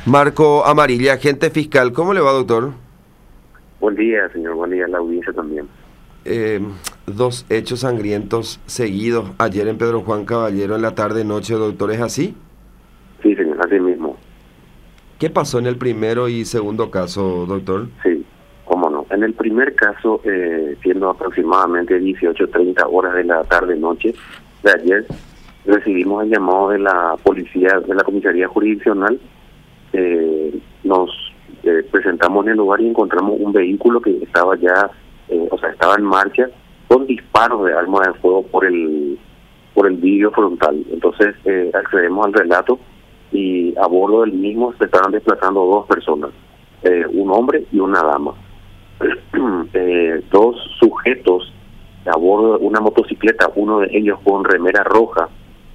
Marco Amarilla, agente fiscal. ¿Cómo le va, doctor? Buen día, señor. Buen día a la audiencia también. Dos hechos sangrientos seguidos ayer en Pedro Juan Caballero en la tarde-noche, doctor. ¿Es así? Sí, señor, así mismo. ¿Qué pasó en el primero y segundo caso, doctor? Sí, cómo no. En el primer caso, siendo aproximadamente 18:30 horas de la tarde-noche de ayer, recibimos el llamado de la policía, de la comisaría jurisdiccional. Nos presentamos en el lugar y encontramos un vehículo que estaba ya, estaba en marcha con disparos de arma de fuego por el vidrio frontal. Entonces accedemos al relato y a bordo del mismo se estaban desplazando dos personas, un hombre y una dama. Dos sujetos a bordo de una motocicleta, uno de ellos con remera roja.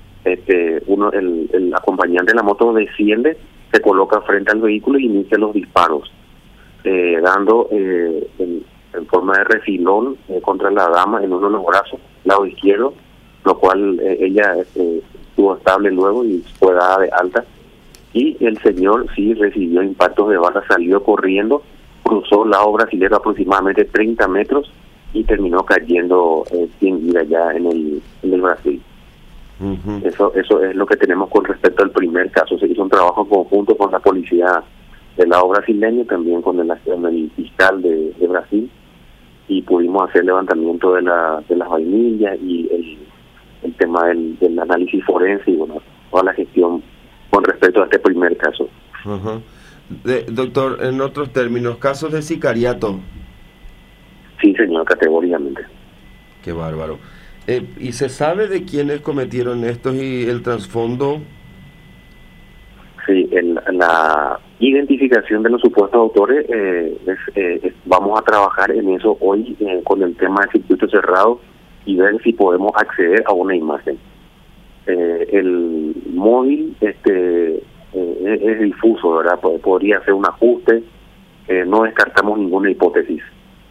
El acompañante de la moto desciende, se coloca frente al vehículo y inicia los disparos, dando en forma de refilón contra la dama en uno de los brazos, lado izquierdo, lo cual ella estuvo estable luego y fue dada de alta. Y el señor sí recibió impactos de bala, salió corriendo, cruzó el lado brasilero aproximadamente 30 metros y terminó cayendo sin vida ya en el Brasil. Uh-huh. Eso es lo que tenemos con respecto al primer caso. Se hizo un trabajo conjunto con la policía del lado brasileño, también con el fiscal de Brasil, y pudimos hacer levantamiento de las vainillas y el tema del análisis forense y bueno, toda la gestión con respecto a este primer caso. Uh-huh. Doctor, en otros términos, casos de sicariato. Sí, señor, categóricamente. Qué bárbaro. ¿Y se sabe de quiénes cometieron estos y el trasfondo? Sí, la identificación de los supuestos autores, vamos a trabajar en eso hoy con el tema del circuito cerrado y ver si podemos acceder a una imagen. El móvil es difuso, ¿verdad? Podría hacer un ajuste, no descartamos ninguna hipótesis.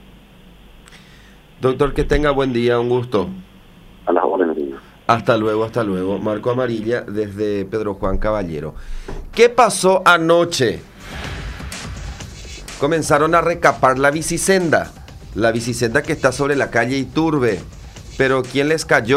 Doctor, que tenga buen día, un gusto. A las órdenes, señor. Hasta luego. Marco Amarilla desde Pedro Juan Caballero. ¿Qué pasó anoche? Comenzaron a recapar la bicisenda que está sobre la calle Iturbe, pero ¿quién les cayó?